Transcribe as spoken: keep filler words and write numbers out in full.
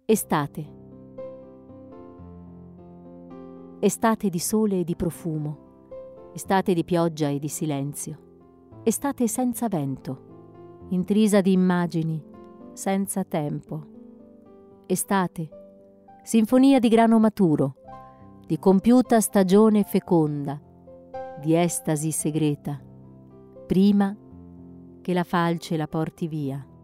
Estate. Estate di sole e di profumo, estate di pioggia e di silenzio, estate senza vento, intrisa di immagini, senza tempo. Estate, sinfonia di grano maturo, di compiuta stagione feconda, di estasi segreta, prima che la falce la porti via.